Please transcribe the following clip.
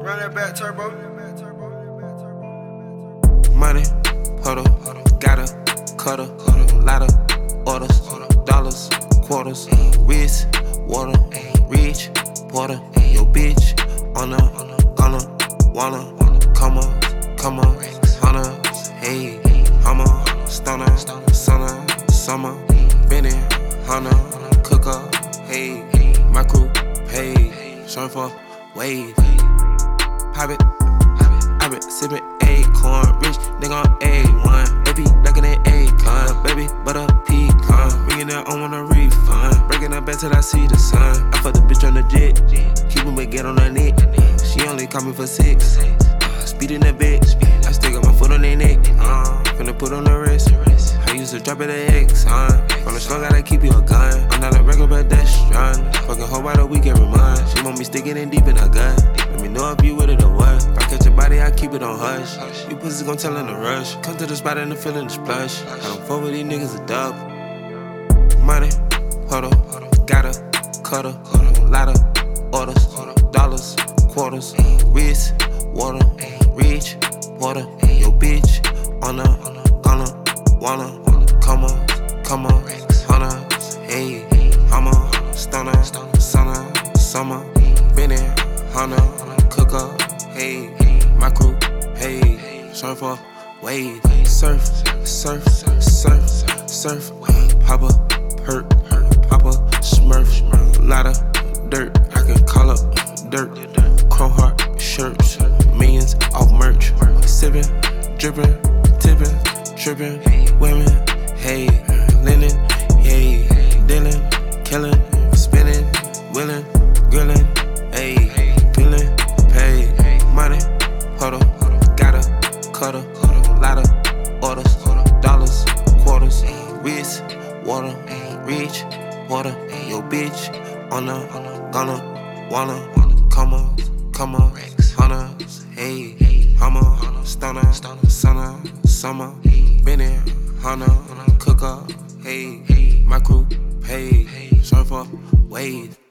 Run that back turbo. Money, huddle, gotta, cutter, lot of orders, dollars, quarters, wrist, water, rich, porter, yo bitch, on gonna, wanna, come on, hunter, hey, hummer, stunner, summer, Benny, hunter, cooker, hey, my crew, hey, surfer, wave, pop it, I been sippin' acorn, rich nigga on A1, baby duckin' that acorn, baby butter pecan, bringin' that on a refund, breaking her back till I see the sun. I fuck the bitch on the jet, keep him get on her neck. She only call me for 6, speedin' that bitch. I stick up my foot on their neck, finna put on the wrist. I used to drop it at X, from the slug gotta keep you a gun. I'm not a regular pedestrian, fucking hoe by the week every month. She want me sticking in deep in her gut. Let me know if you with it or what. If I catch your body, I keep it on hush. You pussies gon' tell in the rush. Come to the spot and the feeling is plush. I don't fuck with these niggas a dub. Money, huddle, gotta, cutter, lot of orders, dollars, quarters, wrist, water, rich, porter, yo bitch, on gonna, wanna, come on, hunter, hey, hummer, stunner, summer, Benny, hunter, cooker, hey, my crew, hey, surfer, wave, surf, papa, hurt, papa, smurf, lot of dirt, I can call up dirt, chrome heart shirts, millions off merch, sippin', drippin', tippin', trippin', women, hey, linen, hey, dealing, killing, spinning, willing, grilling, hey, feeling, paid, money, huddle, gotta, cutter, lot of orders, dollars, quarters, wrist, water, rich, water, yo bitch, on gonna, wanna, come on, hunter, hey, hummer, stunner, summer, Benny, hunter, cooker, hey, my crew, hey, surfer, wave.